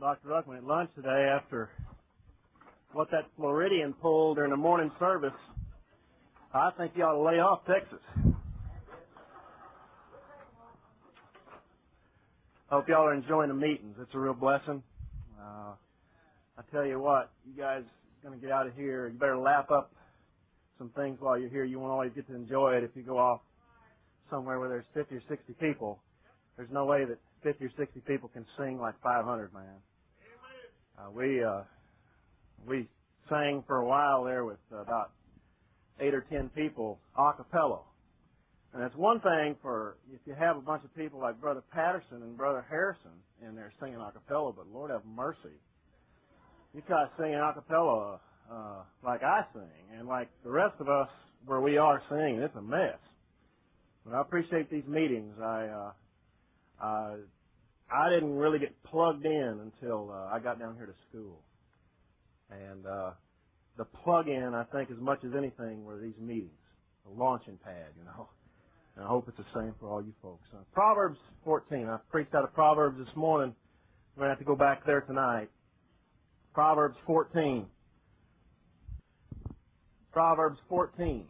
Dr. Ruckman at lunch today after what that Floridian pulled during the morning service. I think you ought to lay off Texas. Hope y'all are enjoying the meetings. It's a real blessing. I tell you what, you guys are going to get out of here. You better lap up some things while you're here. You won't always get to enjoy it if you go off somewhere where there's 50 or 60 people. There's no way that 50 or 60 people can sing like 500, man. We sang for a while there with about 8 or 10 people a cappella. And it's one thing for if you have a bunch of people like Brother Patterson and Brother Harrison in there singing a cappella, but Lord have mercy. You try singing a cappella like I sing and like the rest of us where we are singing, it's a mess. But I appreciate these meetings. I didn't really get plugged in until I got down here to school. And the plug-in, I think, as much as anything, were these meetings, the launching pad, you know. And I hope it's the same for all you folks. Proverbs 14. I preached out of Proverbs this morning. We're going to have to go back there tonight. Proverbs 14. Proverbs 14.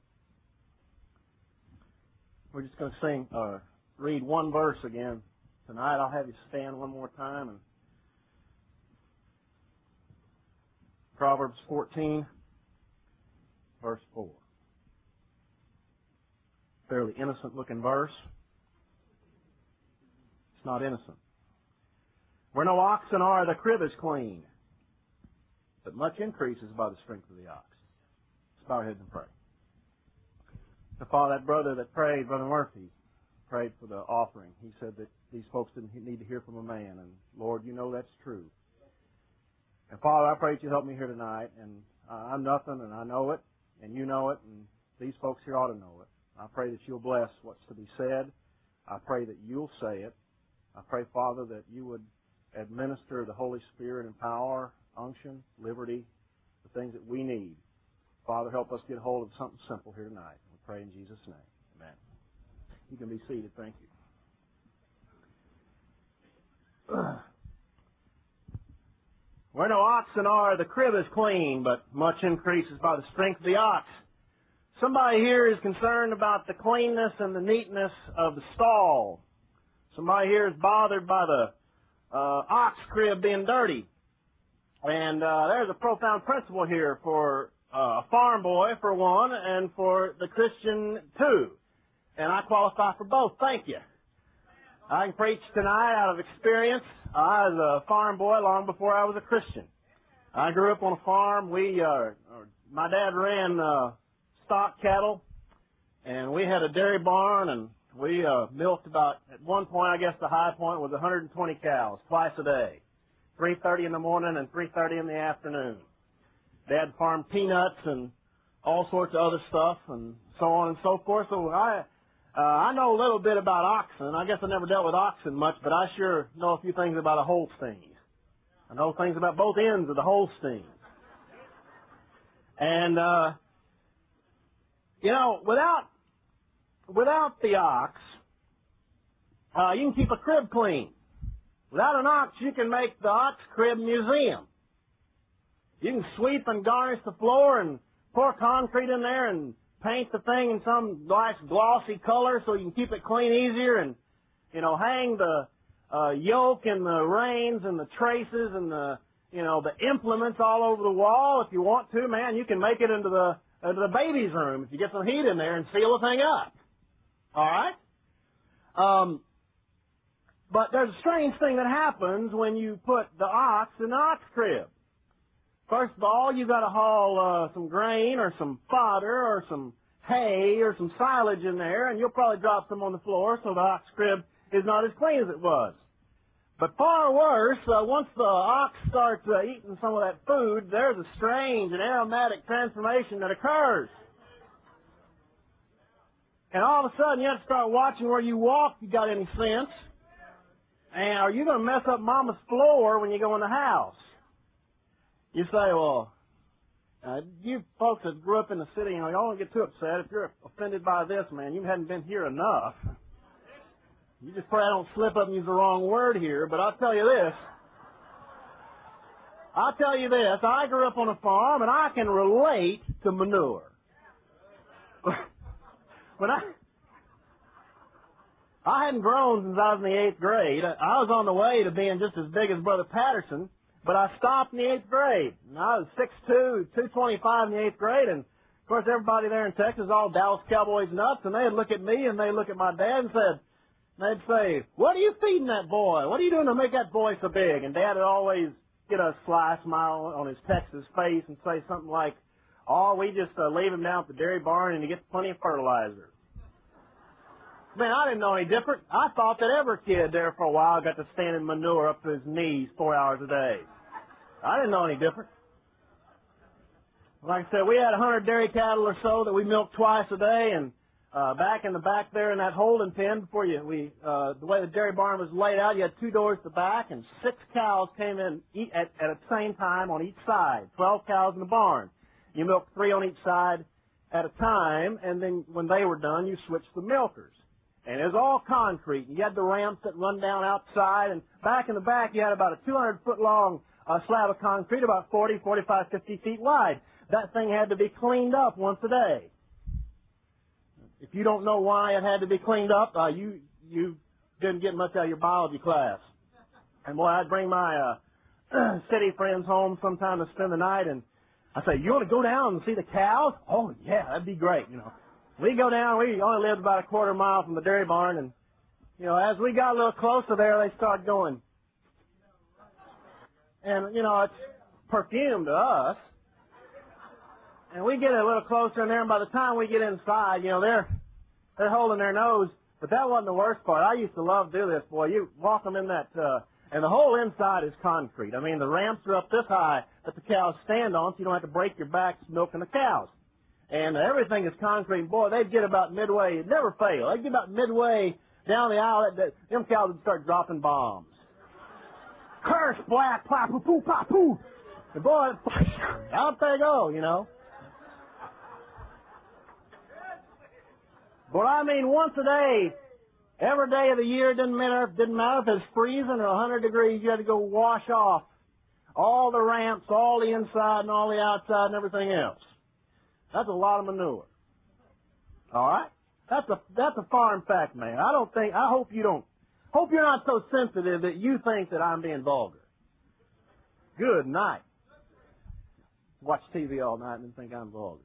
We're just going to read one verse again tonight. I'll have you stand one more time. And Proverbs 14, verse 4. Fairly innocent-looking verse. It's not innocent. Where no oxen are, the crib is clean, but much increases by the strength of the ox. Let's bow our heads and pray. The Father, that brother that prayed, Brother Murphy, prayed for the offering. He said that these folks didn't need to hear from a man, and Lord, you know that's true. And Father, I pray that you help me here tonight, and I'm nothing, and I know it, and you know it, and these folks here ought to know it. I pray that you'll bless what's to be said. I pray that you'll say it. I pray, Father, that you would administer the Holy Spirit and power, unction, liberty, the things that we need. Father, help us get hold of something simple here tonight. We pray in Jesus' name. Amen. You can be seated. Thank you. Where no oxen are, the crib is clean, but much increases by the strength of the ox. Somebody here is concerned about the cleanness and the neatness of the stall. Somebody here is bothered by the ox crib being dirty. And there's a profound principle here for a farm boy, for one, and for the Christian, too. And I qualify for both. Thank you. I can preach tonight out of experience. I was a farm boy long before I was a Christian. I grew up on a farm. My dad ran stock cattle, and we had a dairy barn, and we milked about, at one point, I guess the high point was 120 cows twice a day, 3:30 in the morning and 3:30 in the afternoon. Dad farmed peanuts and all sorts of other stuff and so on and so forth. So I know a little bit about oxen. I guess I never dealt with oxen much, but I sure know a few things about a Holstein. I know things about both ends of the Holstein. And you know, without the ox, you can keep a crib clean. Without an ox, you can make the ox crib museum. You can sweep and garnish the floor and pour concrete in there and paint the thing in some nice glossy color so you can keep it clean easier, and, you know, hang the yoke and the reins and the traces and the implements all over the wall if you want to. Man, you can make it into the baby's room if you get some heat in there and seal the thing up. All right? But there's a strange thing that happens when you put the ox in the ox crib. First of all, you got to haul some grain or some fodder or some hay or some silage in there, and you'll probably drop some on the floor so the ox crib is not as clean as it was. But far worse, once the ox starts eating some of that food, there's a strange and aromatic transformation that occurs. And all of a sudden, you have to start watching where you walk if you got any sense. And are you going to mess up Mama's floor when you go in the house? You say, well, you folks that grew up in the city, you don't get too upset. If you're offended by this, man, you hadn't been here enough. You just pray I don't slip up and use the wrong word here, but I'll tell you this. I'll tell you this, I grew up on a farm and I can relate to manure. When I hadn't grown since I was in the 8th grade. I was on the way to being just as big as Brother Patterson, but I stopped in the 8th grade. And I was 6'2", 225 in the 8th grade, and of course everybody there in Texas, all Dallas Cowboys nuts, and they'd look at me and they'd look at my dad and they'd say, "What are you feeding that boy? What are you doing to make that boy so big?" And Dad would always get a sly smile on his Texas face and say something like, "Oh, we just leave him down at the dairy barn and he gets plenty of fertilizer." Man, I didn't know any different. I thought that every kid there for a while got to stand in manure up to his knees 4 hours a day. I didn't know any different. Like I said, we had 100 dairy cattle or so that we milked twice a day, and back in the back there in that holding pen, before the way the dairy barn was laid out, you had 2 doors to the back, and 6 cows came in at the same time on each side. 12 cows in the barn. You milked 3 on each side at a time, and then when they were done, you switched the milkers. And it was all concrete. You had the ramps that run down outside, and back in the back, you had about a 200-foot-long slab of concrete, about 40, 45, 50 feet wide. That thing had to be cleaned up once a day. If you don't know why it had to be cleaned up, you didn't get much out of your biology class. And boy, I'd bring my city friends home sometime to spend the night, and I'd say, "You want to go down and see the cows?" "Oh, yeah, that'd be great, you know." We go down, we only lived about a quarter mile from the dairy barn, and, you know, as we got a little closer there, they started going. And, you know, it's perfume to us. And we get a little closer in there, and by the time we get inside, you know, they're holding their nose. But that wasn't the worst part. I used to love to do this, boy. You walk them in that, and the whole inside is concrete. I mean, the ramps are up this high that the cows stand on, so you don't have to break your backs milking the cows. And everything is concrete. And boy, they'd get about midway. It never failed. They'd get about midway down the aisle. Them cows would start dropping bombs. Curse, black, pop, poo, poo, pop, poo. And boy, out they go, you know. But I mean, once a day, every day of the year, didn't matter if it's freezing or 100 degrees, you had to go wash off all the ramps, all the inside and all the outside and everything else. That's a lot of manure. All right? That's a farm fact, man. Hope you're not so sensitive that you think that I'm being vulgar. Good night. Watch TV all night and think I'm vulgar.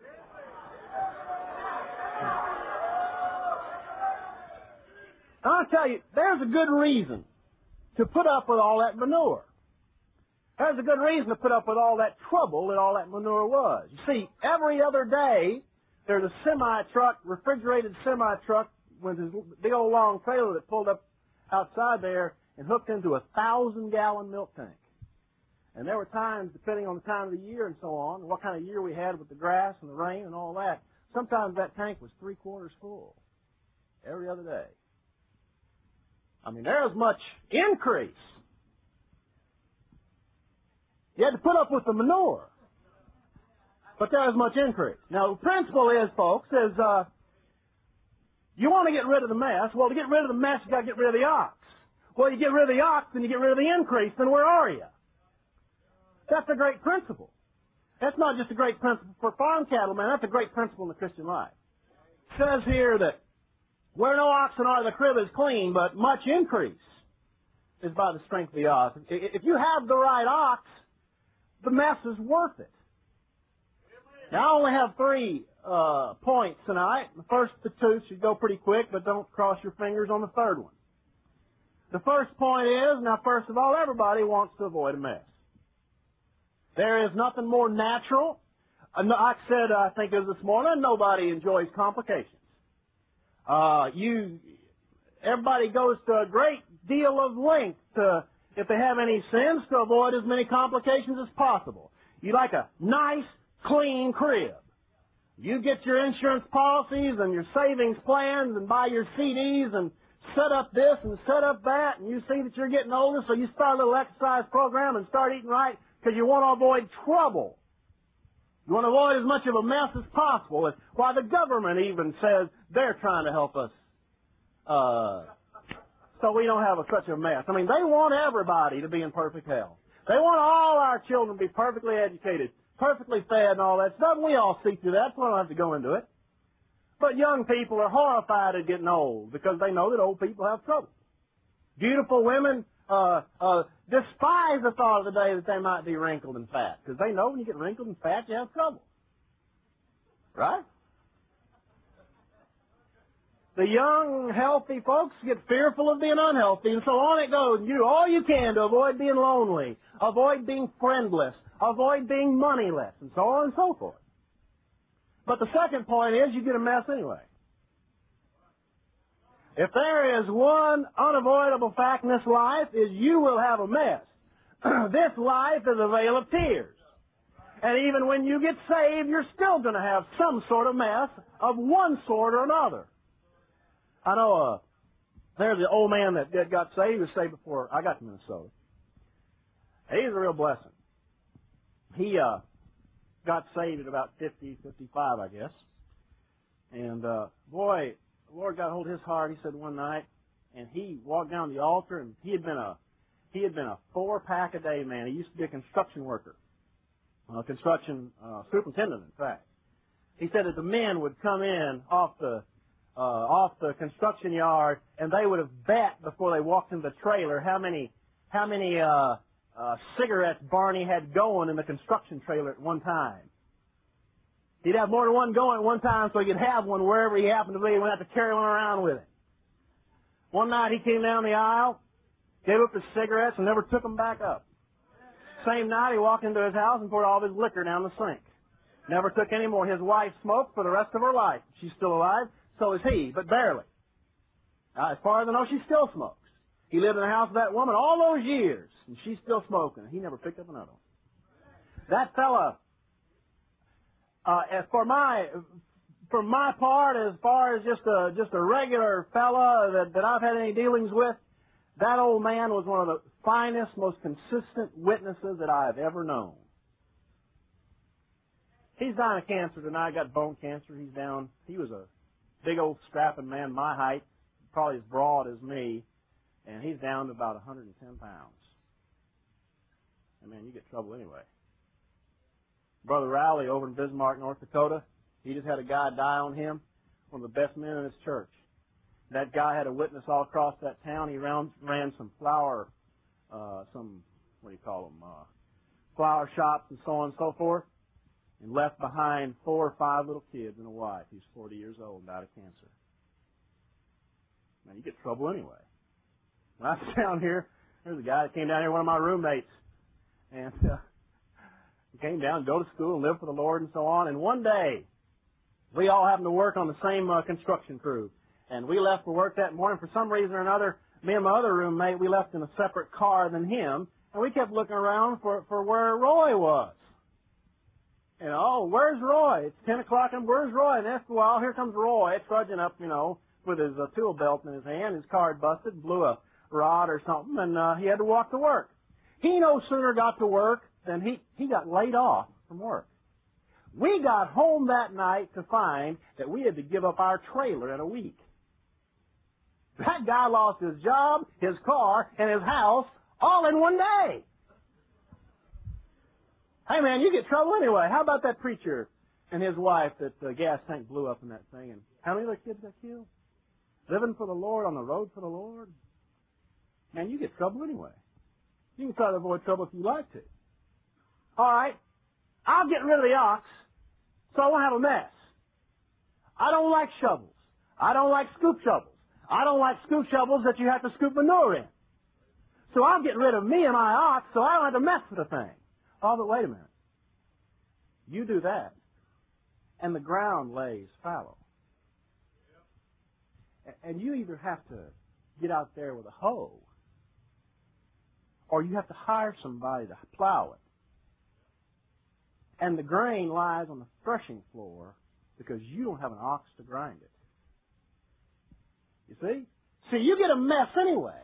I'll tell you, there's a good reason to put up with all that manure. There's a good reason to put up with all that trouble that all that manure was. You see, every other day, there's a semi-truck, refrigerated semi-truck with this big old long trailer that pulled up outside there and hooked into a 1,000-gallon milk tank. And there were times, depending on the time of the year and so on, what kind of year we had with the grass and the rain and all that, sometimes that tank was 3/4 full every other day. I mean, there was much increase. You had to put up with the manure. But there was much increase. Now, the principle is, folks, you want to get rid of the mess. Well, to get rid of the mess, you got to get rid of the ox. Well, you get rid of the ox, then you get rid of the increase, then where are you? That's a great principle. That's not just a great principle for farm cattle, man. That's a great principle in the Christian life. It says here that where no oxen are, the crib is clean, but much increase is by the strength of the ox. If you have the right ox, the mess is worth it. Now, I only have 3 points tonight. The first 2 should go pretty quick, but don't cross your fingers on the third one. The first point is, now, first of all, everybody wants to avoid a mess. There is nothing more natural. I said, I think it was this morning, nobody enjoys complications. Everybody goes to a great deal of length to, if they have any sins, to avoid as many complications as possible. You like a nice, clean crib. You get your insurance policies and your savings plans and buy your CDs and set up this and set up that, and you see that you're getting older, so you start a little exercise program and start eating right because you want to avoid trouble. You want to avoid as much of a mess as possible. That's why the government even says they're trying to help us so we don't have such a mess. I mean, they want everybody to be in perfect health. They want all our children to be perfectly educated, perfectly fed and all that stuff. We all see through that, so we don't have to go into it. But young people are horrified at getting old because they know that old people have trouble. Beautiful women despise the thought of the day that they might be wrinkled and fat because they know when you get wrinkled and fat, you have trouble. Right? The young, healthy folks get fearful of being unhealthy, and so on it goes. You do all you can to avoid being lonely, avoid being friendless, avoid being moneyless, and so on and so forth. But the second point is you get a mess anyway. If there is one unavoidable fact in this life, is you will have a mess. This life is a vale of tears. And even when you get saved, you're still going to have some sort of mess of one sort or another. I know there's the old man that got saved. He was saved before I got to Minnesota. He's a real blessing. He got saved at about 50, 55, I guess. And boy, the Lord got hold of his heart. He said one night, and he walked down the altar, and he had been a 4-pack a day man. He used to be a construction worker, construction superintendent, in fact. He said that the men would come in off the construction yard, and they would have bet before they walked into the trailer how many cigarettes Barney had going in the construction trailer at one time. He'd have more than one going at one time, so he could have one wherever he happened to be. He wouldn't have to carry one around with him. One night he came down the aisle, gave up his cigarettes, and never took them back up. Same night he walked into his house and poured all of his liquor down the sink. Never took any more. His wife smoked for the rest of her life. She's still alive. So is he, but barely. As far as I know, she still smokes. He lived in the house with that woman all those years, and she's still smoking. He never picked up another one. That fella, for my part, as far as just a regular fella that I've had any dealings with, that old man was one of the finest, most consistent witnesses that I have ever known. He's dying of cancer tonight. Got bone cancer. He's down. He was a big old strapping man, my height, probably as broad as me, and he's down to about 110 pounds. And man, you get trouble anyway. Brother Rowley over in Bismarck, North Dakota, he just had a guy die on him, one of the best men in his church. That guy had a witness all across that town. He ran some flower shops and so on and so forth, and left behind 4 or 5 little kids and a wife. He's 40 years old and died of cancer. Man, you get trouble anyway. When I was down here, there's a guy that came down here, one of my roommates, and he came down, go to school, and live for the Lord and so on. And one day, we all happened to work on the same construction crew. And we left for work that morning. For some reason or another, me and my other roommate, we left in a separate car than him. And we kept looking around for where Roy was. And, oh, where's Roy? It's 10 o'clock, and where's Roy? And after a while, here comes Roy, trudging up, with his tool belt in his hand. His car had busted, blew a rod or something, and he had to walk to work. He no sooner got to work than he got laid off from work. We got home that night to find that we had to give up our trailer in a week. That guy lost his job, his car, and his house all in one day. Hey, man, you get trouble anyway. How about that preacher and his wife that the gas tank blew up in that thing? And how many of their kids got killed? Living for the Lord, on the road for the Lord? Man, you get trouble anyway. You can try to avoid trouble if you like to. All right, I'll get rid of the ox, so I won't have a mess. I don't like shovels. I don't like scoop shovels. I don't like scoop shovels that you have to scoop manure in. So I'll get rid of me and my ox so I don't have to mess with the thing. Oh, but wait a minute. You do that, and the ground lays fallow. And you either have to get out there with a hoe, or you have to hire somebody to plow it. And the grain lies on the threshing floor because you don't have an ox to grind it. You see? See, you get a mess anyway.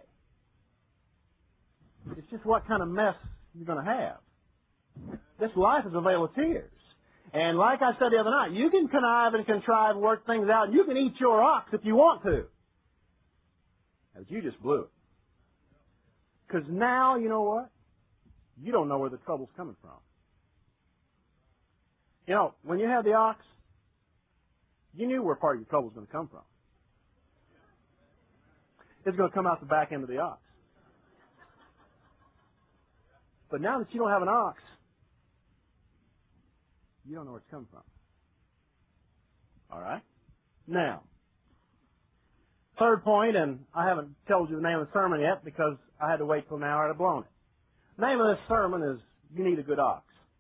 It's just what kind of mess you're going to have. This life is a vale of tears. And like I said the other night, you can connive and contrive and work things out. You can eat your ox if you want to. But you just blew it. Because now, you know what? you don't know where the trouble's coming from. You know, when you had the ox, you knew where part of your trouble was going to come from. It's going to come out the back end of the ox. But now that you don't have an ox, you don't know where it's coming from. All right? Now, third point, and I haven't told you the name of the sermon yet because I had to wait till now or I'd have blown it. The name of this sermon is You Need a Good Ox.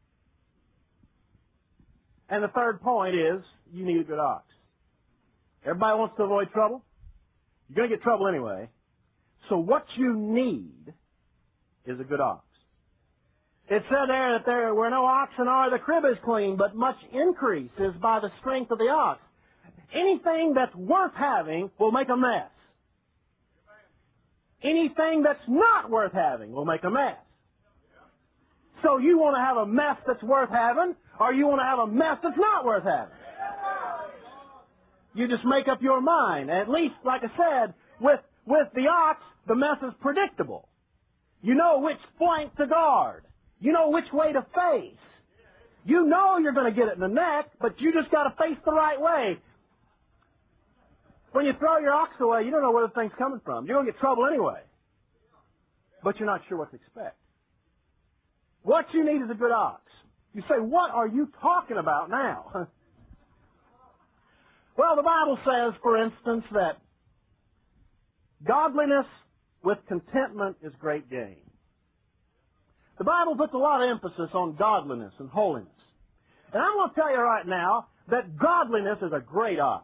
And the third point is you need a good ox. Everybody wants to avoid trouble. You're going to get trouble anyway. So what you need is a good ox. It said there that there were no oxen are, the crib is clean, but much increase is by the strength of the ox. Anything that's worth having will make a mess. Anything that's not worth having will make a mess. So you want to have a mess that's worth having, or you want to have a mess that's not worth having? You just make up your mind. At least, like I said, with the ox, the mess is predictable. You know which flank to guard. You know which way to face. You know you're going to get it in the neck, but you just got to face the right way. When you throw your ox away, you don't know where the thing's coming from. You're going to get trouble anyway. But you're not sure what to expect. What you need is a good ox. You say, what are you talking about now? Well, the Bible says, for instance, that godliness with contentment is great gain. The Bible puts a lot of emphasis on godliness and holiness. And I'm going to tell you right now that godliness is a great ox.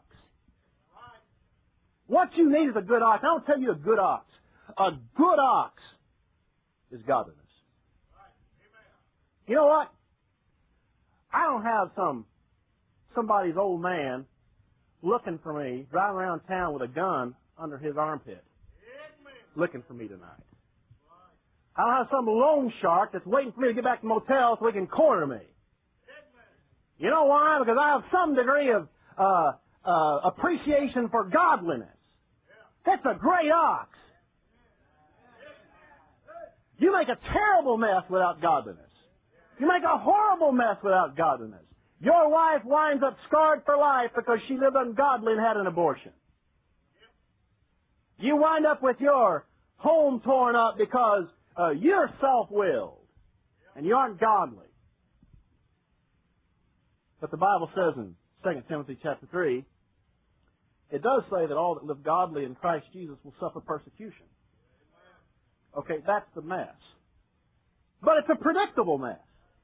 What you need is a good ox. I will tell you a good ox. A good ox is godliness. You know what? I don't have somebody's old man looking for me, driving around town with a gun under his armpit, looking for me tonight. I don't have some loan shark that's waiting for me to get back to the motel so he can corner me. You know why? Because I have some degree of appreciation for godliness. That's a great ox. You make a terrible mess without godliness. You make a horrible mess without godliness. Your wife winds up scarred for life because she lived ungodly and had an abortion. You wind up with your home torn up because you're self-willed and you aren't godly. But the Bible says in 2 Timothy chapter 3, it does say that all that live godly in Christ Jesus will suffer persecution. Okay, that's the mess. But it's a predictable mess.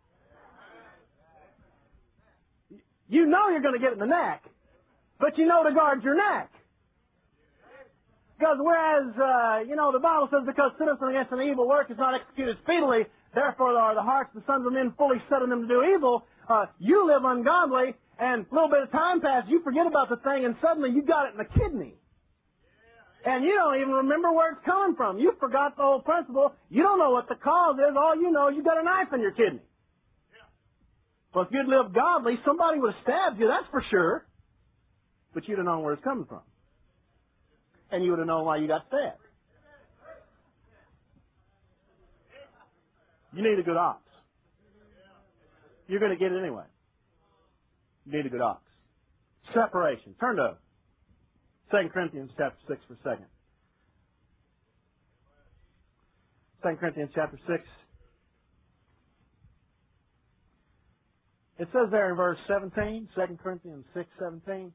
You know you're going to get it in the neck, but you know to guard your neck. Because whereas, the Bible says, because citizen against an evil work is not executed speedily, therefore are the hearts of the sons of men fully set on them to do evil. You live ungodly, and a little bit of time passes, you forget about the thing, and suddenly you got it in the kidney. And you don't even remember where it's coming from. You forgot the whole principle. You don't know what the cause is. All you know is you got a knife in your kidney. Well, if you'd lived godly, somebody would have stabbed you, that's for sure. But you'd have known where it's coming from. And you would have known why you got stabbed. You need a good ox. You're going to get it anyway. You need a good ox. Separation. Turn to 2 Corinthians chapter 6 for a second. 2 Corinthians chapter 6. It says there in verse 17, 2 Corinthians 6:17.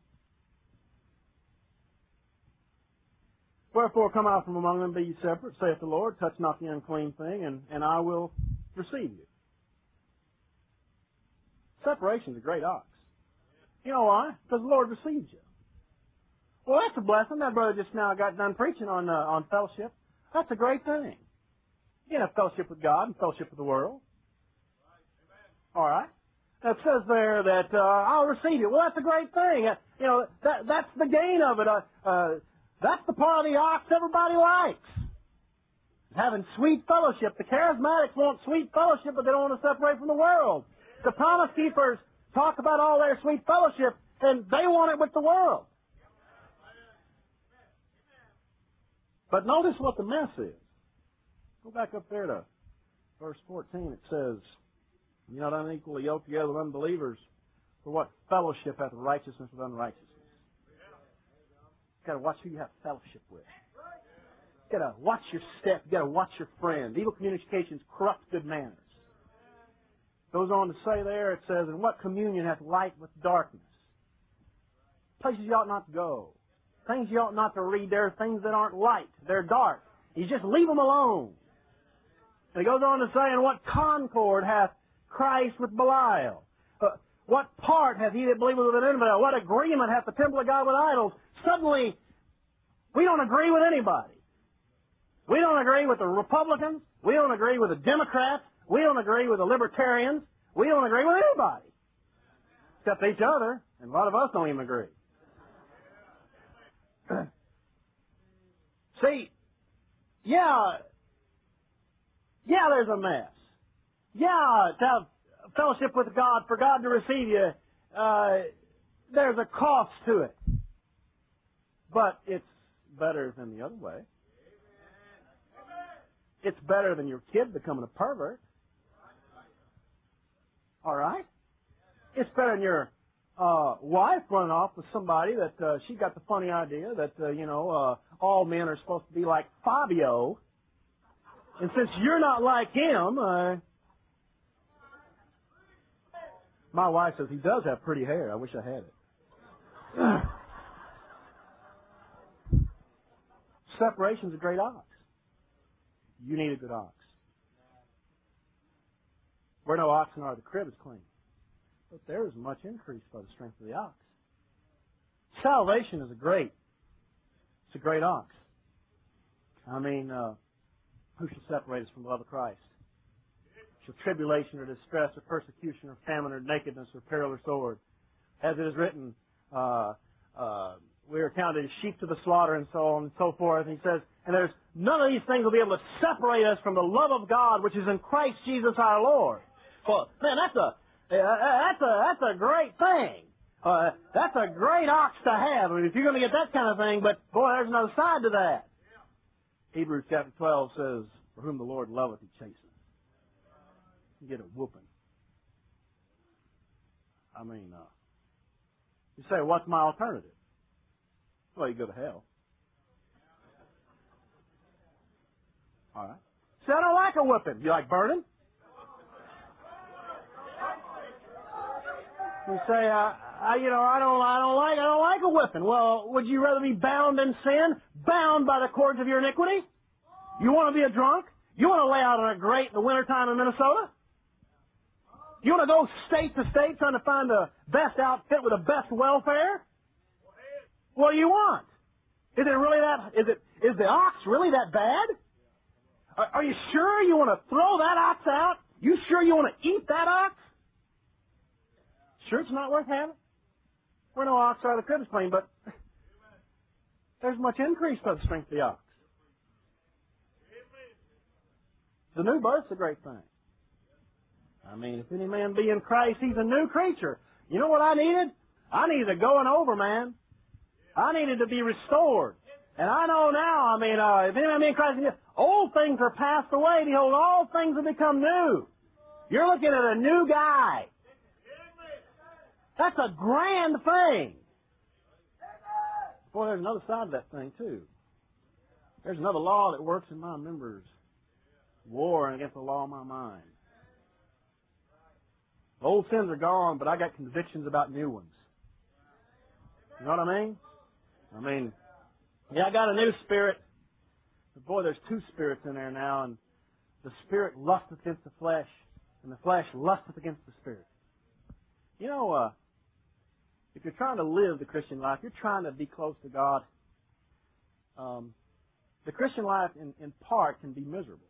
Wherefore come out from among them, be ye separate, saith the Lord, touch not the unclean thing, and I will receive you. Separation is a great ox. You know why? Because the Lord receives you. Well, that's a blessing. That brother just now got done preaching on fellowship. That's a great thing. You can have fellowship with God and fellowship with the world. All right? It says there that I'll receive you. Well, that's a great thing. That's the gain of it. That's the part of the ox everybody likes. Having sweet fellowship. The charismatics want sweet fellowship, but they don't want to separate from the world. The promise keepers talk about all their sweet fellowship, and they want it with the world. But notice what the mess is. Go back up there to verse 14, it says, "You're not unequally yoked together with unbelievers, for what fellowship hath righteousness with unrighteousness?" You've got to watch who you have fellowship with. You've got to watch your step. You've got to watch your friend. Evil communications corrupt good manners. Goes on to say there, it says, "And what communion hath light with darkness?" Places you ought not to go. Things you ought not to read. There are things that aren't light. They're dark. You just leave them alone. And he goes on to say, "And what concord hath Christ with Belial? What part hath he that believeth with an infidel? What agreement hath the temple of God with idols?" Suddenly, we don't agree with anybody. We don't agree with the Republicans. We don't agree with the Democrats. We don't agree with the Libertarians. We don't agree with anybody. Except each other. And a lot of us don't even agree. See, there's a mess. To have fellowship with God, for God to receive you, there's a cost to it. But it's better than the other way. It's better than your kid becoming a pervert. All right? It's better than your wife running off with somebody that she got the funny idea that, all men are supposed to be like Fabio. And since you're not like him, my wife says he does have pretty hair. I wish I had it. Separation's a great ox. You need a good ox. Where no oxen are, the crib is clean. But there is much increase by the strength of the ox. Salvation is a great ox. I mean, who shall separate us from the love of Christ? Shall tribulation or distress or persecution or famine or nakedness or peril or sword? As it is written, we are counted as sheep to the slaughter and so on and so forth. And he says, and there's none of these things will be able to separate us from the love of God which is in Christ Jesus our Lord. Well, man, that's a great thing. That's a great ox to have. I mean, if you're going to get that kind of thing, but boy, there's another side to that. Hebrews chapter 12 says, "For whom the Lord loveth, he chasteneth." You get a whooping. I mean, you say, what's my alternative? Well, you go to hell. All right. So I don't like a whipping. You like burning? You say, I don't like a whipping. Well, would you rather be bound in sin, bound by the cords of your iniquity? You want to be a drunk? You want to lay out on a grate in the wintertime in Minnesota? You want to go state to state trying to find the best outfit with the best welfare? What do you want? Is it really that? Is the ox really that bad? Are you sure you want to throw that ox out? You sure you want to eat that ox? Sure it's not worth having? We're no ox out of the crib is clean, but there's much increase by the strength of the ox. The new birth's a great thing. I mean, if any man be in Christ, he's a new creature. You know what I needed? I needed a going over, man. I needed to be restored. And I know now, if any man be in Christ, old things are passed away. Behold, all things have become new. You're looking at a new guy. That's a grand thing. Boy, there's another side of that thing, too. There's another law that works in my members. Warring against the law of my mind. Old sins are gone, but I got convictions about new ones. You know what I mean? I got a new spirit. But boy, there's two spirits in there now, and the spirit lusteth against the flesh, and the flesh lusteth against the spirit. You know, if you're trying to live the Christian life, you're trying to be close to God, the Christian life, in part, can be miserable.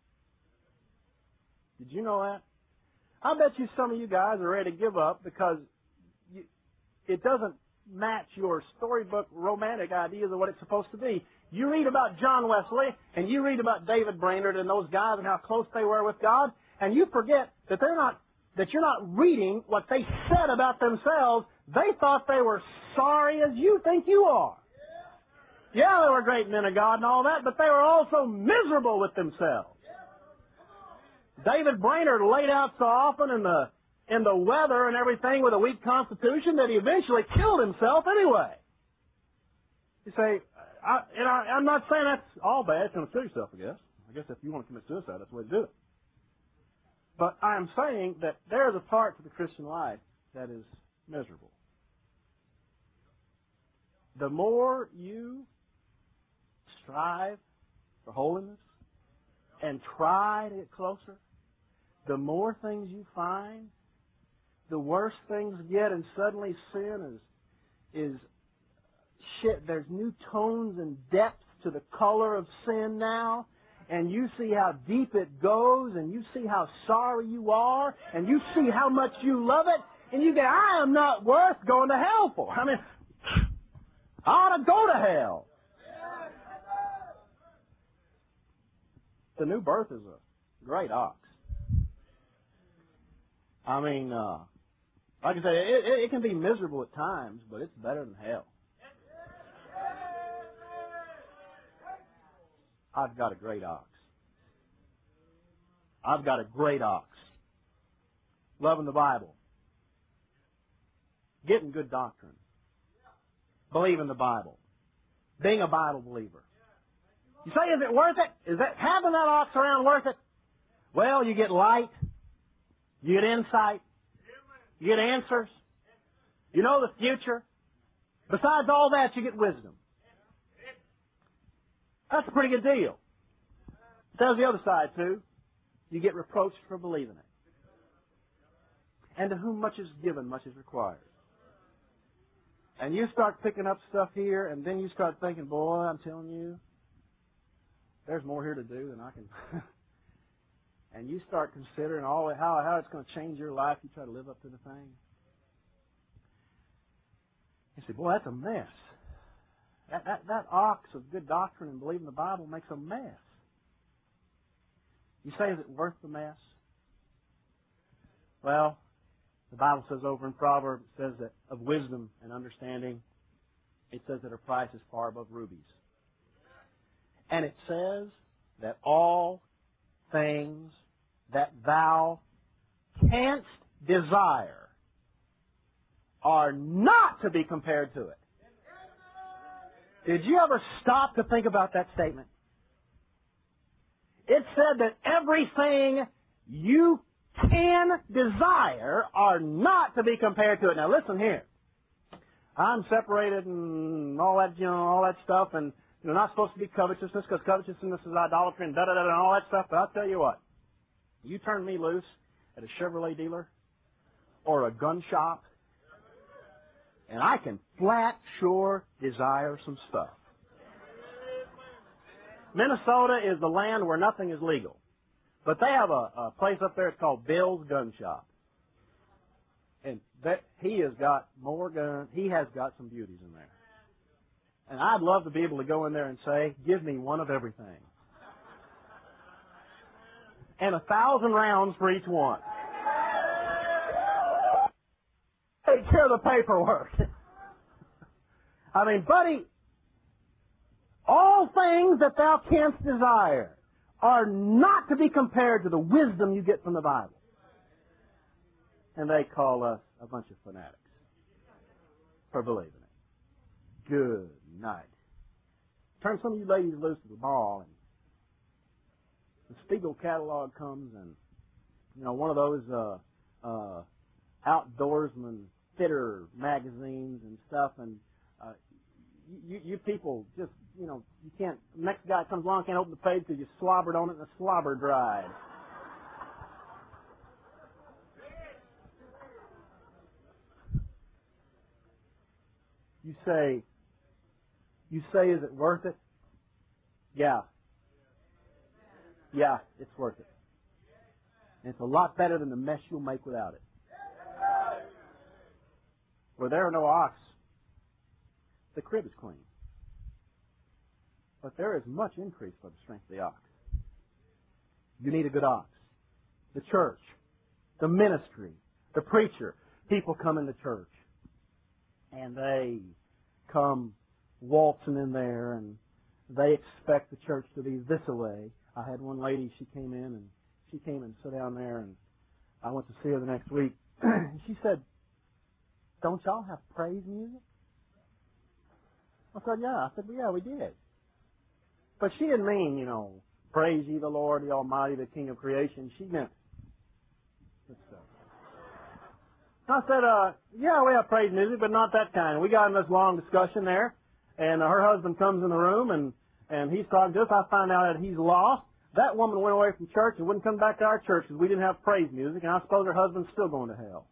Did you know that? I bet you some of you guys are ready to give up because it doesn't match your storybook romantic ideas of what it's supposed to be. You read about John Wesley and you read about David Brainerd and those guys and how close they were with God, and you forget that you're not reading what they said about themselves. They thought they were sorry as you think you are. Yeah, they were great men of God and all that, but they were also miserable with themselves. David Brainerd laid out so often in the weather and everything with a weak constitution that he eventually killed himself anyway. You say, I'm not saying that's all bad. It's going to kill yourself, I guess. I guess if you want to commit suicide, that's the way to do it. But I am saying that there is a part to the Christian life that is miserable. The more you strive for holiness and try to get closer, the more things you find, the worse things get, and suddenly sin is shit. There's new tones and depths to the color of sin now. And you see how deep it goes, and you see how sorry you are, and you see how much you love it, and you go, I am not worth going to hell for. I mean, I ought to go to hell. The new birth is a great ox. I mean, like I say, it can be miserable at times, but it's better than hell. I've got a great ox. I've got a great ox. Loving the Bible. Getting good doctrine. Believing the Bible. Being a Bible believer. You say, is it worth it? Is that having that ox around worth it? Well, you get light. You get insight. You get answers. You know the future. Besides all that, you get wisdom. That's a pretty good deal. There's the other side, too. You get reproached for believing it. And to whom much is given, much is required. And you start picking up stuff here, and then you start thinking, boy, I'm telling you, there's more here to do than I can. And you start considering all how it's going to change your life. You try to live up to the thing. You say, boy, that's a mess. That ox of good doctrine and believing the Bible makes a mess. You say, is it worth the mess? Well, the Bible says over in Proverbs, it says that of wisdom and understanding, it says that her price is far above rubies. And it says that all things that thou canst desire are not to be compared to it. Did you ever stop to think about that statement? It said that everything you can desire are not to be compared to it. Now listen here. I'm separated and all that, all that stuff, and not supposed to be covetousness because covetousness is idolatry and da-da-da and all that stuff. But I'll tell you what. You turn me loose at a Chevrolet dealer or a gun shop, and I can flat sure desire some stuff. Minnesota is the land where nothing is legal. But they have a place up there, it's called Bill's Gun Shop. And he has got more guns, he has got some beauties in there. And I'd love to be able to go in there and say, give me one of everything. And 1,000 rounds for each one. Take care of the paperwork. I mean, buddy, all things that thou canst desire are not to be compared to the wisdom you get from the Bible. And they call us a bunch of fanatics for believing it. Good night. Turn some of you ladies loose to the ball, and the Spiegel catalog comes, and one of those outdoorsman fitter magazines and stuff, and you people just you can't. The next guy comes along, can't open the page because you slobbered on it and the slobber dried. You say, is it worth it? Yeah. Yeah, it's worth it. And it's a lot better than the mess you'll make without it. Where there are no ox, the crib is clean. But there is much increase for the strength of the ox. You need a good ox. The church, the ministry, the preacher. People come into church, and they come waltzing in there, and they expect the church to be this way. I had one lady, she came in, and she came and sat down there, and I went to see her the next week. She said, "Don't y'all have praise music?" I said, "Yeah." I said, "Well, yeah, we did." But she didn't mean, praise ye the Lord, the Almighty, the King of creation. She meant good stuff. I said, "Yeah, we have praise music, but not that kind." We got in this long discussion there, and her husband comes in the room, and he's talking to us. I find out that he's lost. That woman went away from church and wouldn't come back to our church because we didn't have praise music, and I suppose her husband's still going to hell.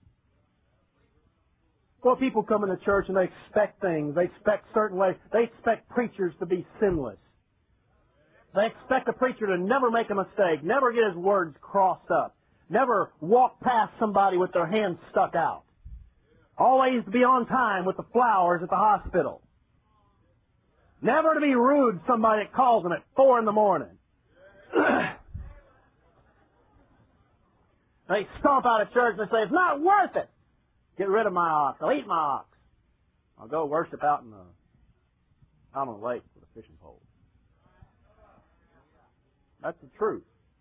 Well, people come into church and they expect things. They expect certain ways. They expect preachers to be sinless. They expect a preacher to never make a mistake, never get his words crossed up, never walk past somebody with their hands stuck out. Always to be on time with the flowers at the hospital. Never to be rude to somebody that calls them at 4 a.m. They stomp out of church and they say, "It's not worth it. Get rid of my ox. I'll eat my ox. I'll go worship out on a lake with a fishing pole." That's the truth.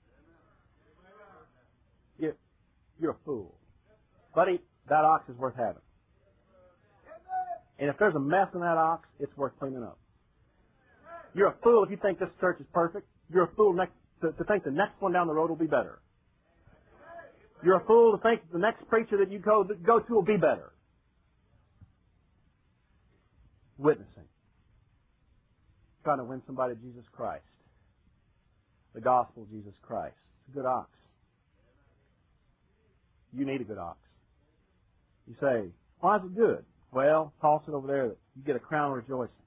You're a fool. Buddy, that ox is worth having. And if there's a mess in that ox, it's worth cleaning up. You're a fool if you think this church is perfect. You're a fool to think the next one down the road will be better. You're a fool to think the next preacher that you go to will be better. Witnessing. Trying to win somebody to Jesus Christ. The gospel of Jesus Christ. It's a good ox. You need a good ox. You say, "Why is it good?" Well, toss it over there that you get a crown of rejoicing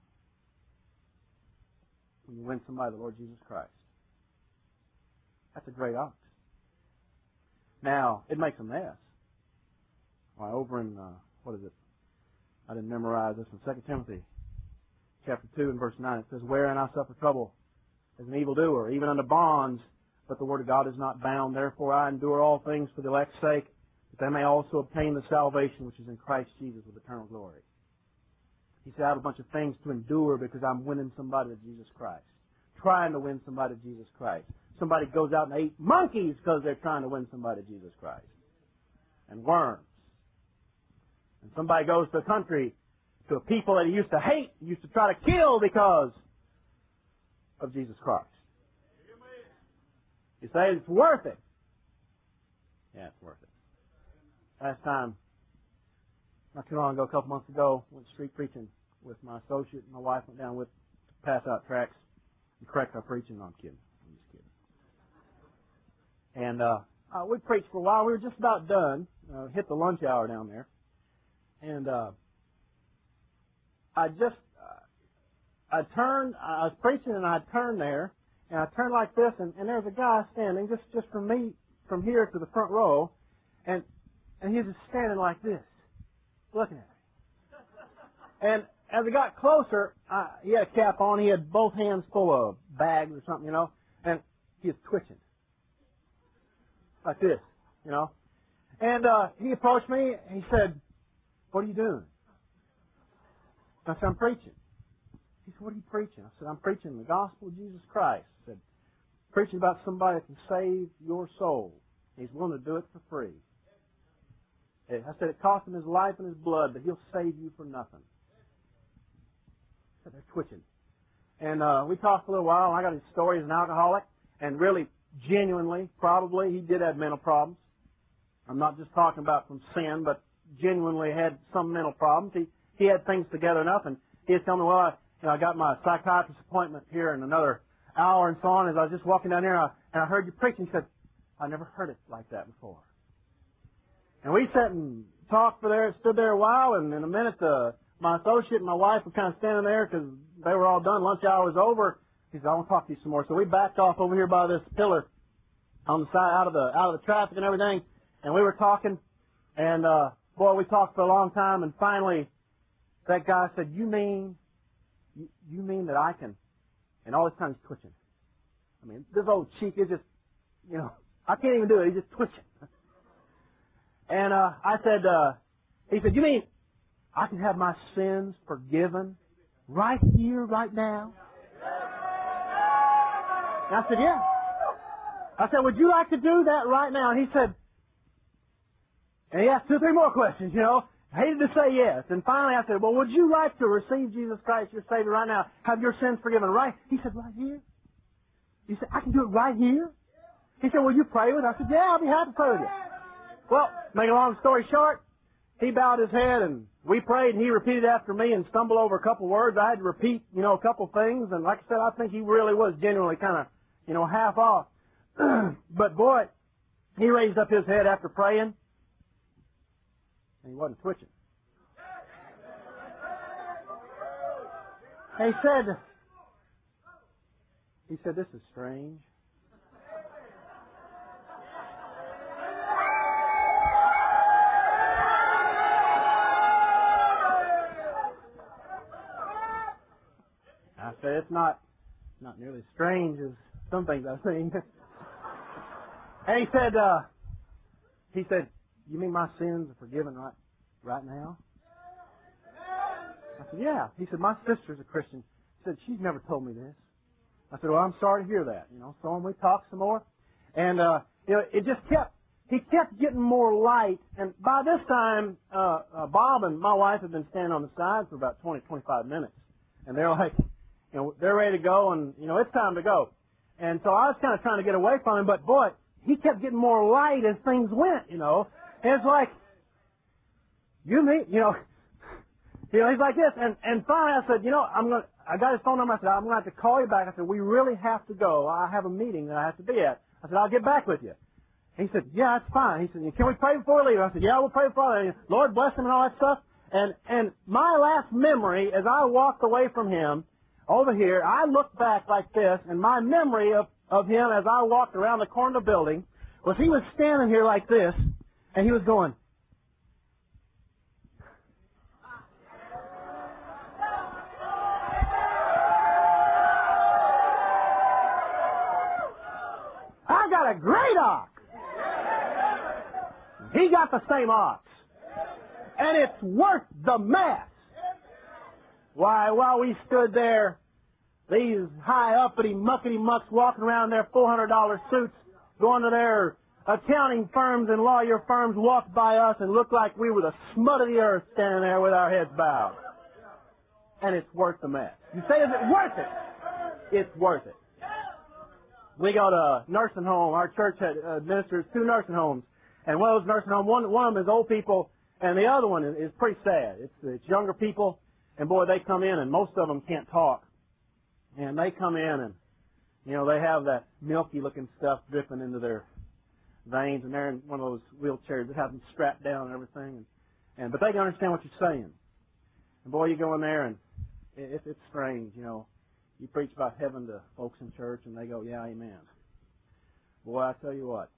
when you win somebody to the Lord Jesus Christ. That's a great ox. Now, it makes a mess. Why, over in, what is it? I didn't memorize this in 2 Timothy chapter 2 and verse 9. It says, "Wherein I suffer trouble as an evildoer, even unto bonds, but the word of God is not bound. Therefore I endure all things for the elect's sake, that they may also obtain the salvation which is in Christ Jesus with eternal glory." He said, I have a bunch of things to endure because I'm winning somebody to Jesus Christ. Trying to win somebody to Jesus Christ. Somebody goes out and they eat monkeys because they're trying to win somebody to Jesus Christ. And worms. And somebody goes to a country, to a people that he used to hate, used to try to kill because of Jesus Christ. You say it's worth it. Yeah, it's worth it. Last time, not too long ago, a couple months ago, went street preaching with my associate and my wife went down with to pass out tracts and correct our preaching. No, I'm kidding. I'm just kidding. And we preached for a while. We were just about done. Hit the lunch hour down there. And I was preaching and I turned there, and I turned like this, and there's a guy standing just from me, from here to the front row, and he was just standing like this, looking at me. And as I got closer, he had a cap on, he had both hands full of bags or something, and he was twitching. Like this, And he approached me, and he said, "What are you doing?" I said, "I'm preaching." He said, "What are you preaching?" I said, "I'm preaching the gospel of Jesus Christ." I said, "Preaching about somebody that can save your soul. He's willing to do it for free." I said, "It cost him his life and his blood, but he'll save you for nothing." I said, "They're twitching." And we talked for a little while, and I got his story as an alcoholic, and really, genuinely, probably, he did have mental problems. I'm not just talking about from sin, but genuinely had some mental problems. He had things together enough, and he was telling me, "Well, I got my psychiatrist appointment here in another hour," and so on. As I was just walking down here, and I heard you preaching, he said, "I never heard it like that before." And we sat and talked stood there a while, and in a minute, my associate and my wife were kind of standing there because they were all done. Lunch hour was over. He said, "I want to talk to you some more." So we backed off over here by this pillar on the side, out of the traffic and everything, and we were talking, and boy, we talked for a long time, and finally, that guy said, you mean that I can?" And all this time he's twitching. I mean, this old cheek is just, I can't even do it. He's just twitching. And I said, he said, "You mean I can have my sins forgiven right here, right now?" And I said, "Yeah." I said, would you like to do that right now? And he said, and he asked 2 or 3 more questions, you know. I hated to say yes. And finally I said, well, would you like to receive Jesus Christ, your Savior, right now? Have your sins forgiven right? He said, right here? He said, I can do it right here? He said, will you pray with us? I said, yeah, I'll be happy to pray with you. Well, make a long story short, he bowed his head and we prayed and he repeated after me and stumbled over a couple words. I had to repeat, you know, a couple things. And like I said, I think he really was genuinely kind of, you know, half off. But boy, he raised up his head after praying and he wasn't twitching. And he said, this is strange. I said, it's not nearly as strange as some things I've seen. And he said, you mean my sins are forgiven right now? I said, yeah. He said, my sister's a Christian. He said, she's never told me this. I said, well, I'm sorry to hear that. You know, so when we talked some more, and you know, he kept getting more light. And by this time, Bob and my wife have been standing on the side for about 20, 25 minutes, and they're like, you know, they're ready to go, and you know, it's time to go. And so I was kind of trying to get away from him, but boy, he kept getting more light as things went. You know, and it's like, you know, he's like this, and finally I said, you know, I got his phone number. I said, I'm going to have to call you back. I said, we really have to go. I have a meeting that I have to be at. I said, I'll get back with you. He said, yeah, that's fine. He said, can we pray before we leave? I said, yeah, we'll pray before we leave. Lord bless him and all that stuff. And my last memory, as I walked away from him over here, I looked back like this, and my memory of him as I walked around the corner of the building was he was standing here like this, and he was going, I got a great ox. He got the same ox. And it's worth the mess. Why, while we stood there, these high uppity muckety mucks walking around in their $400 suits, going to their accounting firms and lawyer firms, walked by us and looked like we were the smut of the earth standing there with our heads bowed. And it's worth the mess. You say, is it worth it? It's worth it. We go to a nursing home. Our church administers 2 nursing homes. And one of those nursing homes, one of them is old people, and the other one is pretty sad. It's younger people, and boy, they come in, and most of them can't talk. And they come in, and, you know, they have that milky-looking stuff dripping into their veins, and they're in one of those wheelchairs that have them strapped down and everything. But they can understand what you're saying. And boy, you go in there, and it's strange, you know. You preach about heaven to folks in church, and they go, yeah, amen. Boy, I tell you what.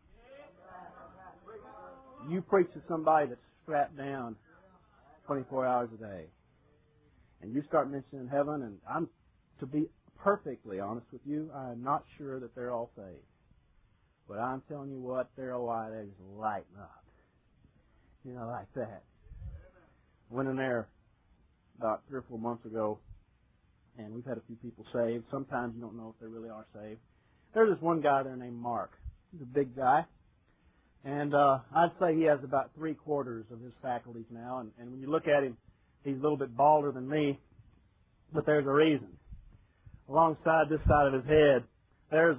You preach to somebody that's strapped down 24 hours a day, and you start mentioning heaven, and I'm, to be perfectly honest with you, I'm not sure that they're all saved. But I'm telling you what, they're alive, they're just lighting up. You know, like that. Went in there about 3 or 4 months ago, and we've had a few people saved. Sometimes you don't know if they really are saved. There's this one guy there named Mark. He's a big guy. And I'd say he has about 3/4 of his faculties now. And when you look at him, he's a little bit balder than me. But there's a reason. Alongside this side of his head, there's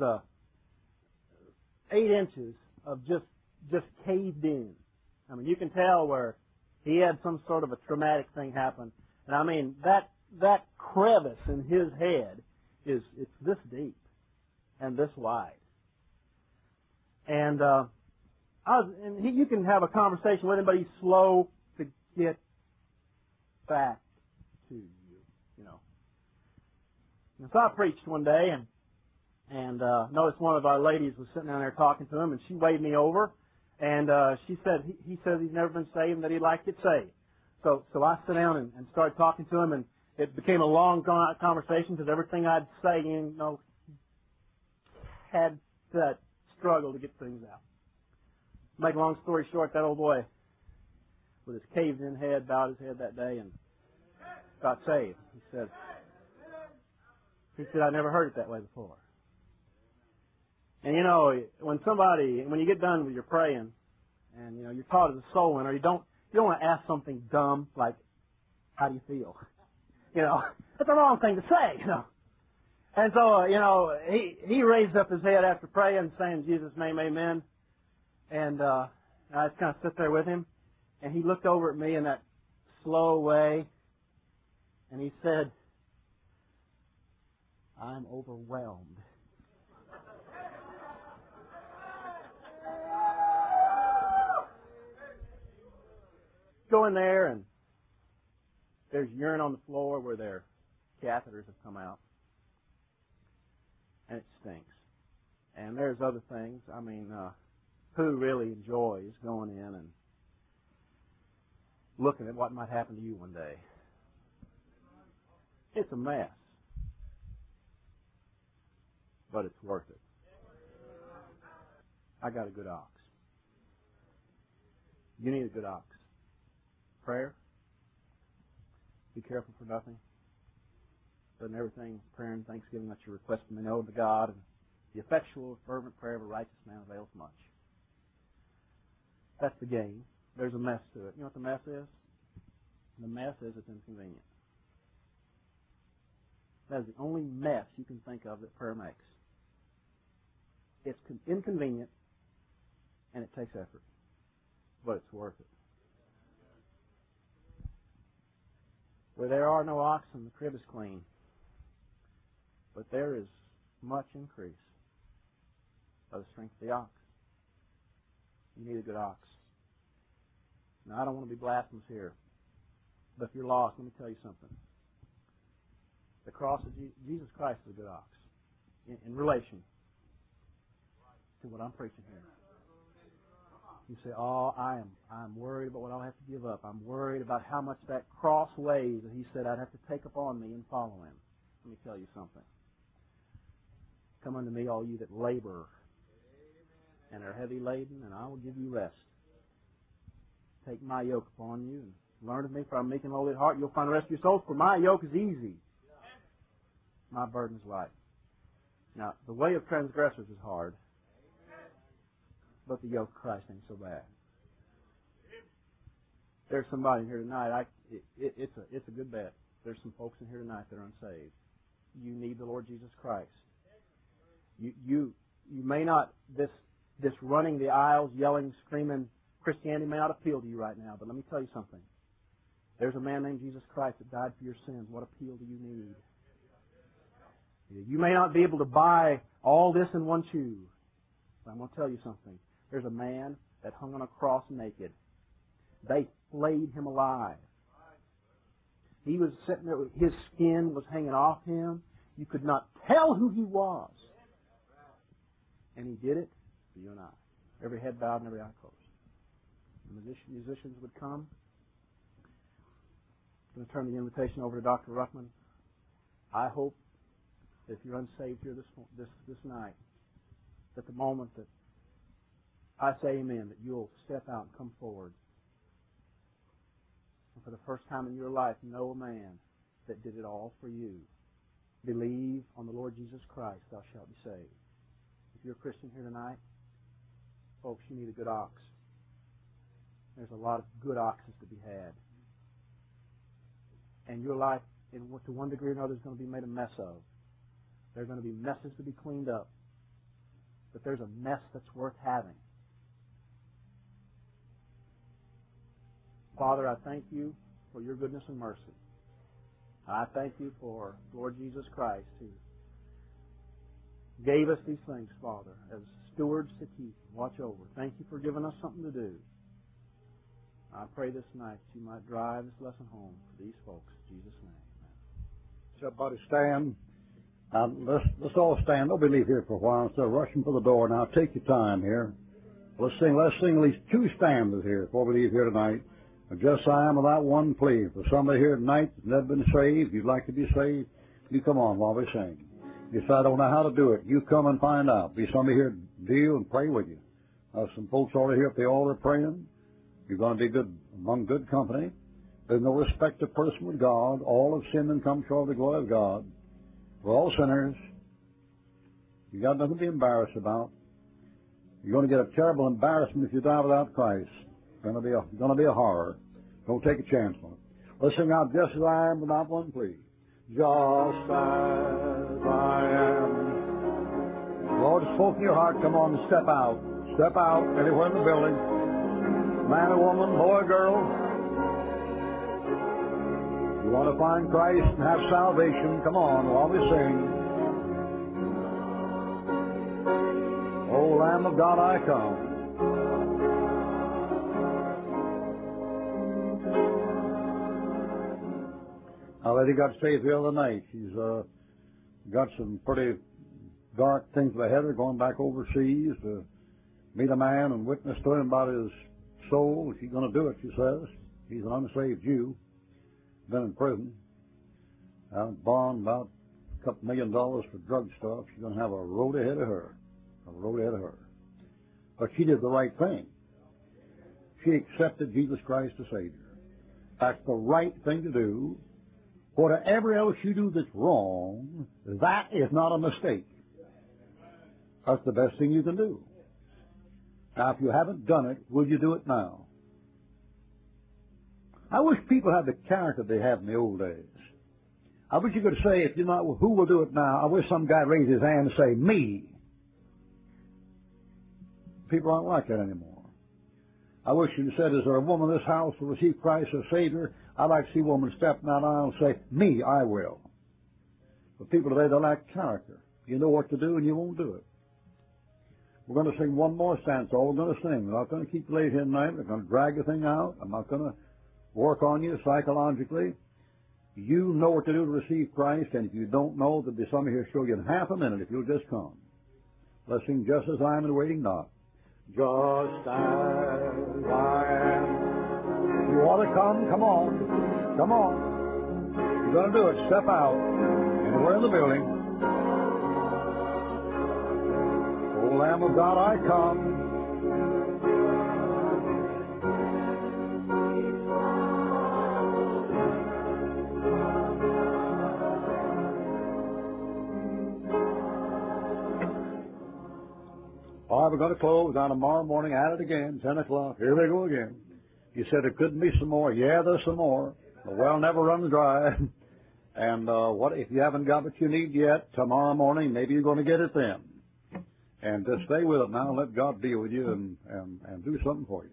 8 inches of just caved in. I mean, you can tell where he had some sort of a traumatic thing happen. And I mean, that crevice in his head it's this deep and this wide. And you can have a conversation with him, but he's slow to get back to you, you know. And so I preached one day, and noticed one of our ladies was sitting down there talking to him, and she waved me over, and she said he says he's never been saved and that he'd like to get saved. So I sat down and started talking to him, and it became a long conversation because everything I'd say, you know, had that struggle to get things out. Make a long story short, that old boy with his caved-in head bowed his head that day and got saved. He said, I never heard it that way before. And when you get done with your praying, and you're taught as a soul winner, you don't want to ask something dumb like, "How do you feel?" That's the wrong thing to say. And so he raised up his head after praying, saying, "In Jesus' name, Amen." And I just kind of sit there with him, and he looked over at me in that slow way, and he said, "I'm overwhelmed." Go in there, and there's urine on the floor where their catheters have come out, and it stinks. And there's other things. I mean, who really enjoys going in and looking at what might happen to you one day? It's a mess, but it's worth it. I got a good ox. You need a good ox. Prayer. Be careful for nothing. But in everything, prayer and thanksgiving, let your request be known to God, and the effectual, fervent prayer of a righteous man avails much. That's the game. There's a mess to it. You know what the mess is? The mess is it's inconvenient. That is the only mess you can think of that prayer makes. It's inconvenient, and it takes effort. But it's worth it. Where there are no oxen, the crib is clean. But there is much increase by the strength of the ox. You need a good ox. Now, I don't want to be blasphemous here, but if you're lost, let me tell you something. The cross of Jesus Christ is a good ox in relation to what I'm preaching here. You say, "Oh, I'm worried about what I'll have to give up. I'm worried about how much that cross weighs that He said I'd have to take upon me and follow Him." Let me tell you something. Come unto me, all you that labor and are heavy laden, and I will give you rest. Take my yoke upon you and learn of me, for I'm meek and lowly at heart. You'll find the rest of your souls, for my yoke is easy. My burden is light. Now, the way of transgressors is hard, but the yoke of Christ ain't so bad. There's somebody in here tonight. It's a good bet. There's some folks in here tonight that are unsaved. You need the Lord Jesus Christ. You may not this running the aisles, yelling, screaming Christianity may not appeal to you right now, but let me tell you something. There's a man named Jesus Christ that died for your sins. What appeal do you need? You may not be able to buy all this in one chew, but I'm going to tell you something. There's a man that hung on a cross naked. They flayed Him alive. He was sitting there, His skin was hanging off Him. You could not tell who He was. And He did it for you and I. Every head bowed and every eye closed. The musicians would come. I'm going to turn the invitation over to Dr. Ruckman. I hope that if you're unsaved here this night, that the moment that I say amen, that you'll step out and come forward. And for the first time in your life, know a man that did it all for you. Believe on the Lord Jesus Christ, thou shalt be saved. If you're a Christian here tonight, folks, you need a good ox. There's a lot of good oxes to be had. And your life, to one degree or another, is going to be made a mess of. There are going to be messes to be cleaned up. But there's a mess that's worth having. Father, I thank you for your goodness and mercy. I thank you for Lord Jesus Christ, who gave us these things, Father, as stewards to keep and watch over. Thank you for giving us something to do. I pray this night that you might drive this lesson home for these folks. In Jesus' name. Everybody stand. Let's all stand. Nobody leave here for a while instead of rushing for the door. Now take your time here. Let's sing at least 2 stanzas here before we leave here tonight. Just I am without one plea. For somebody here tonight that's never been saved, you'd like to be saved, you come on while we sing. If I don't know how to do it, you come and find out. Be somebody here to deal and pray with you. Some folks already here at the altar praying. You're going to be good among good company. There's no respect of person with God. All have sinned and come short of the glory of God. We're all sinners. You got nothing to be embarrassed about. You're going to get a terrible embarrassment if you die without Christ. It's going to be a horror. Don't take a chance on it. Let's sing out Just As I Am without one plea. Just as I am. The Lord has spoken to your heart. Come on and step out. Step out anywhere in the building. Man or woman, boy or girl. You want to find Christ and have salvation, come on while we sing. O Lamb of God, I come. Our lady got saved the other night. She's got some pretty dark things ahead of her, going back overseas to meet a man and witness to him about his soul. She's going to do it, she says. He's an unsaved Jew, been in prison, bond about a couple $1 million for drug stuff. She's going to have a road ahead of her, But she did the right thing. She accepted Jesus Christ as Savior. That's the right thing to do. Whatever else you do that's wrong, that is not a mistake. That's the best thing you can do. Now, if you haven't done it, will you do it now? I wish people had the character they had in the old days. I wish you could say, if you're not, who will do it now? I wish some guy raise his hand and say, me. People aren't like that anymore. I wish you said, is there a woman in this house who will receive Christ as Savior? I'd like to see a woman step down the aisle and say, me, I will. But people today, they lack character. You know what to do and you won't do it. We're going to sing one more stanza. All we're going to sing. We're not going to keep you late here tonight. We're going to drag the thing out. I'm not going to work on you psychologically. You know what to do to receive Christ, and if you don't know, there'll be somebody here to show you in half a minute if you'll just come. Let's sing Just As I Am and Waiting Not. Just as I am. You want to come on. Come on. You're going to do it. Step out. Anywhere in the building. O Lamb of God, I come. All right, we're going to close on tomorrow morning at it again, 10 o'clock. Here they go again. You said there couldn't be some more. Yeah, there's some more. The well never runs dry. And what if you haven't got what you need yet, tomorrow morning, maybe you're going to get it then. And just stay with it now and let God deal with you and do something for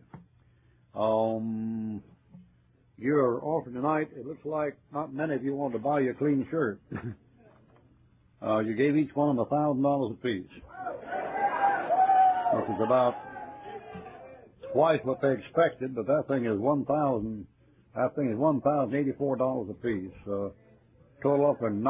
you. Your offering tonight, it looks like not many of you want to buy you a clean shirt. You gave each one of them $1,000 apiece. Which is about twice what they expected, but that thing is $1,084 apiece. Total up in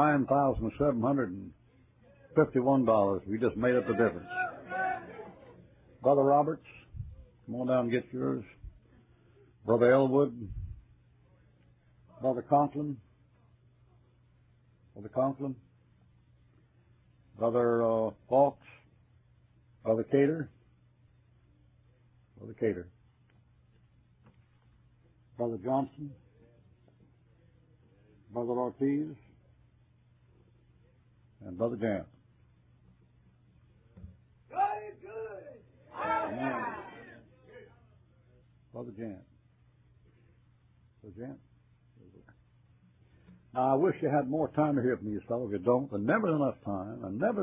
$9,751. We just made up the difference. Brother Roberts, come on down and get yours. Brother Elwood, Brother Conklin, Brother Fawkes, Brother Cater, Brother Johnson, Brother Ortiz, and Brother Jan. Good. Amen. Brother Jan. Now, I wish you had more time to hear from these fellows. You don't. There's never enough time.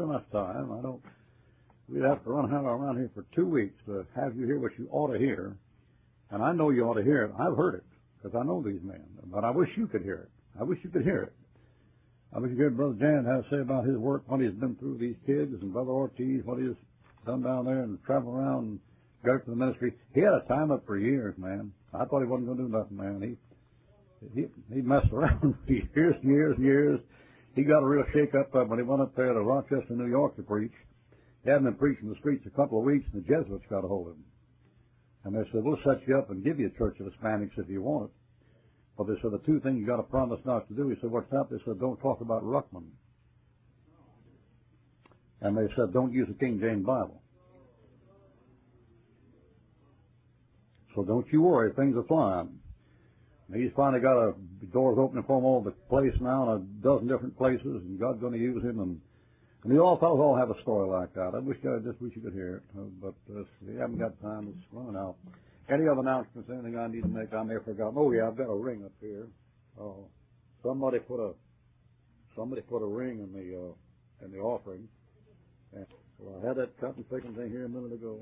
We'd have to run around here for 2 weeks to have you hear what you ought to hear. And I know you ought to hear it. I've heard it, because I know these men. But I wish you could hear it. I wish you could hear Brother Jan has to say about his work, what he's been through with these kids, and Brother Ortiz, what he's done down there and traveled around and got to the ministry. He had a time up for years, man. I thought he wasn't going to do nothing, man. He messed around for years. He got a real shake-up when he went up there to Rochester, New York to preach. He hadn't been preaching in the streets a couple of weeks, and the Jesuits got a hold of him. And they said, we'll set you up and give you a church of Hispanics if you want it. But they said, the two things you got to promise not to do. He said, what's that? They said, don't talk about Ruckman. And they said, don't use the King James Bible. So don't you worry, things are flying. He's finally got doors opening for him all over the place now in a dozen different places, and God's going to use him. And And you all fellows all have a story like that. I wish you could hear it, but we haven't got time. It's running out. Any other announcements? Anything I need to make? I may have forgotten. Oh yeah, I've got a ring up here. Oh, somebody put a ring in the offering. And, well, I had that cotton picking thing here a minute ago.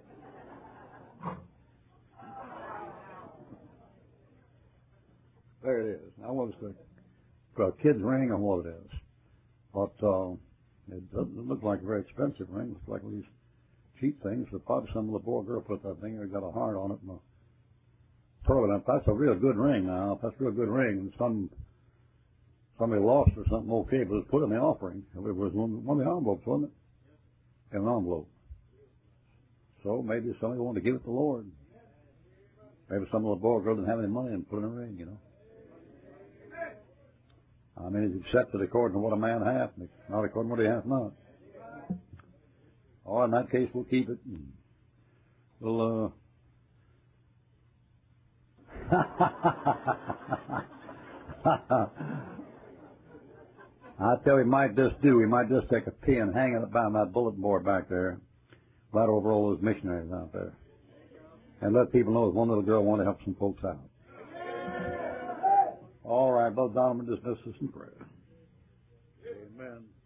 There it is. I want to a kid's ring or what it is. But it doesn't look like a very expensive ring. It looks like these cheap things. But probably some little boy or girl put that thing. They got a heart on it and a pearl. That's a real good ring now. That's a real good ring. And somebody lost or something. Okay, but it's put in the offering. It was one of the envelopes, wasn't it? In an envelope. So maybe somebody wanted to give it to the Lord. Maybe some little boy or girl didn't have any money and put in a ring, you know. I mean, it's accepted according to what a man hath, not according to what he hath not. Or in that case, we'll keep it. We'll, I tell you, we might just take a pin, hang it behind that bulletin board back there, right over all those missionaries out there, and let people know that one little girl wanted to help some folks out. All right, Brother Donovan, dismiss us in prayer. Amen.